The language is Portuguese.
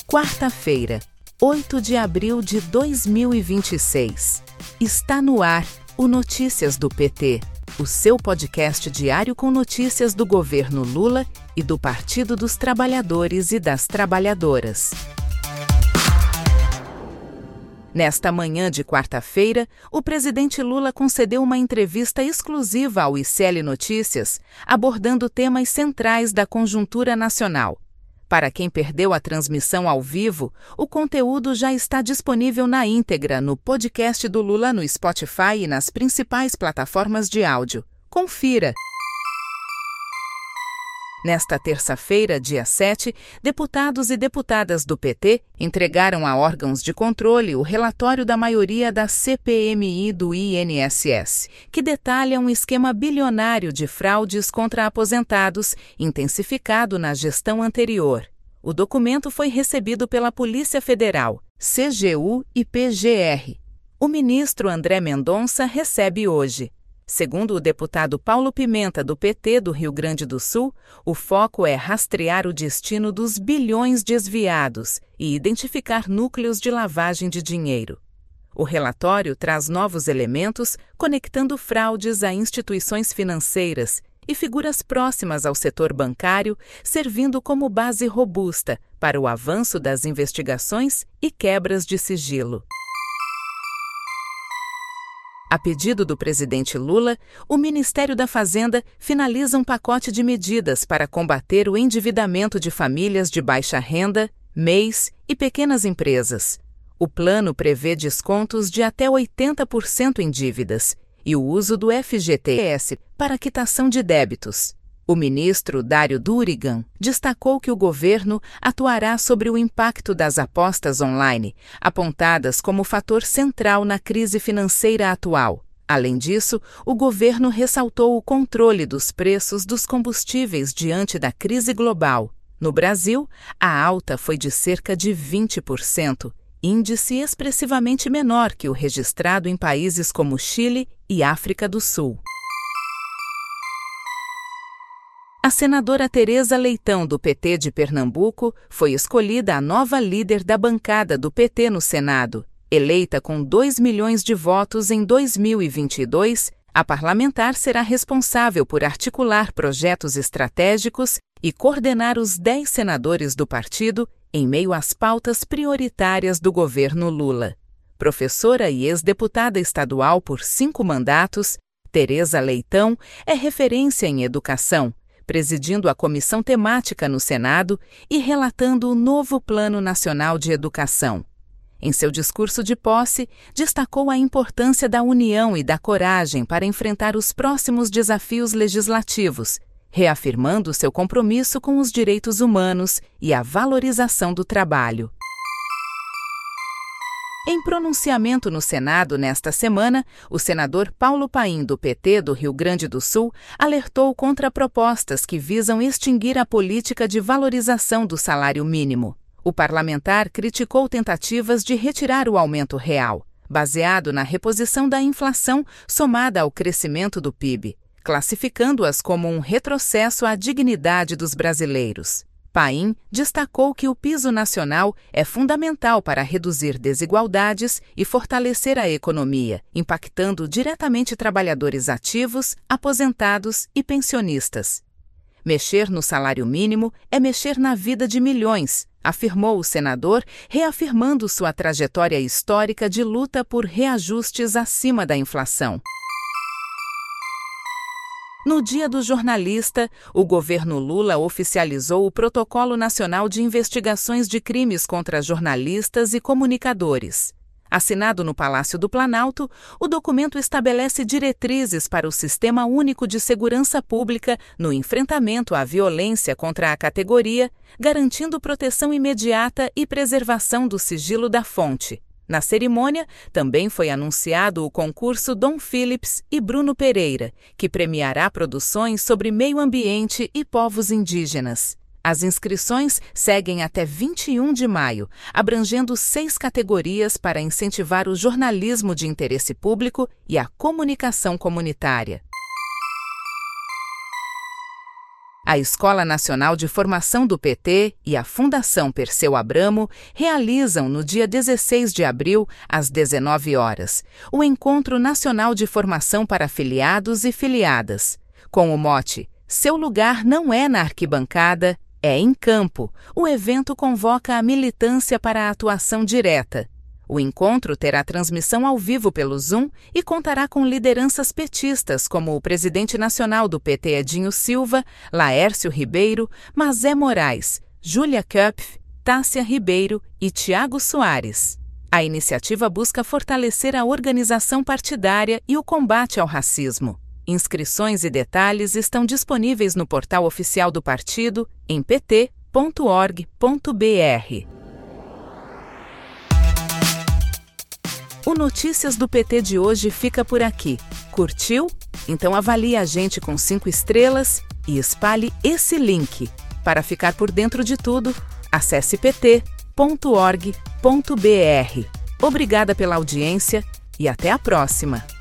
Quarta-feira, 8 de abril de 2026. Está no ar o Notícias do PT, o seu podcast diário com notícias do governo Lula e do Partido dos Trabalhadores e das Trabalhadoras. Nesta manhã de quarta-feira, o presidente Lula concedeu uma entrevista exclusiva ao ICL Notícias, abordando temas centrais da conjuntura nacional. Para quem perdeu a transmissão ao vivo, o conteúdo já está disponível na íntegra no podcast do Lula no Spotify e nas principais plataformas de áudio. Confira! Nesta terça-feira, dia 7, deputados e deputadas do PT entregaram a órgãos de controle o relatório da maioria da CPMI do INSS, que detalha um esquema bilionário de fraudes contra aposentados, intensificado na gestão anterior. O documento foi recebido pela Polícia Federal, CGU e PGR. O ministro André Mendonça recebe hoje. Segundo o deputado Paulo Pimenta, do PT do Rio Grande do Sul, o foco é rastrear o destino dos bilhões desviados e identificar núcleos de lavagem de dinheiro. O relatório traz novos elementos conectando fraudes a instituições financeiras e figuras próximas ao setor bancário, servindo como base robusta para o avanço das investigações e quebras de sigilo. A pedido do presidente Lula, o Ministério da Fazenda finaliza um pacote de medidas para combater o endividamento de famílias de baixa renda, MEIs e pequenas empresas. O plano prevê descontos de até 80% em dívidas e o uso do FGTS para quitação de débitos. O ministro Dário Durigan destacou que o governo atuará sobre o impacto das apostas online, apontadas como fator central na crise financeira atual. Além disso, o governo ressaltou o controle dos preços dos combustíveis diante da crise global. No Brasil, a alta foi de cerca de 20%, índice expressivamente menor que o registrado em países como Chile e África do Sul. A senadora Tereza Leitão, do PT de Pernambuco, foi escolhida a nova líder da bancada do PT no Senado. Eleita com 2 milhões de votos em 2022, a parlamentar será responsável por articular projetos estratégicos e coordenar os 10 senadores do partido em meio às pautas prioritárias do governo Lula. Professora e ex-deputada estadual por 5 mandatos, Tereza Leitão é referência em educação, presidindo a comissão temática no Senado e relatando o novo Plano Nacional de Educação. Em seu discurso de posse, destacou a importância da união e da coragem para enfrentar os próximos desafios legislativos, reafirmando seu compromisso com os direitos humanos e a valorização do trabalho. Em pronunciamento no Senado nesta semana, o senador Paulo Paim, do PT do Rio Grande do Sul, alertou contra propostas que visam extinguir a política de valorização do salário mínimo. O parlamentar criticou tentativas de retirar o aumento real, baseado na reposição da inflação somada ao crescimento do PIB, classificando-as como um retrocesso à dignidade dos brasileiros. Paim destacou que o piso nacional é fundamental para reduzir desigualdades e fortalecer a economia, impactando diretamente trabalhadores ativos, aposentados e pensionistas. Mexer no salário mínimo é mexer na vida de milhões, afirmou o senador, reafirmando sua trajetória histórica de luta por reajustes acima da inflação. No Dia do Jornalista, o governo Lula oficializou o Protocolo Nacional de Investigações de Crimes contra Jornalistas e Comunicadores. Assinado no Palácio do Planalto, o documento estabelece diretrizes para o Sistema Único de Segurança Pública no enfrentamento à violência contra a categoria, garantindo proteção imediata e preservação do sigilo da fonte. Na cerimônia, também foi anunciado o concurso Dom Phillips e Bruno Pereira, que premiará produções sobre meio ambiente e povos indígenas. As inscrições seguem até 21 de maio, abrangendo 6 categorias para incentivar o jornalismo de interesse público e a comunicação comunitária. A Escola Nacional de Formação do PT e a Fundação Perseu Abramo realizam, no dia 16 de abril, às 19 horas, o Encontro Nacional de Formação para Filiados e Filiadas. Com o mote "Seu lugar não é na arquibancada, é em campo", o evento convoca a militância para a atuação direta. O encontro terá transmissão ao vivo pelo Zoom e contará com lideranças petistas como o presidente nacional do PT Edinho Silva, Laércio Ribeiro, Mazé Moraes, Júlia Köpf, Tássia Ribeiro e Tiago Soares. A iniciativa busca fortalecer a organização partidária e o combate ao racismo. Inscrições e detalhes estão disponíveis no portal oficial do partido em pt.org.br. O Notícias do PT de hoje fica por aqui. Curtiu? Então avalie a gente com 5 estrelas e espalhe esse link. Para ficar por dentro de tudo, acesse pt.org.br. Obrigada pela audiência e até a próxima!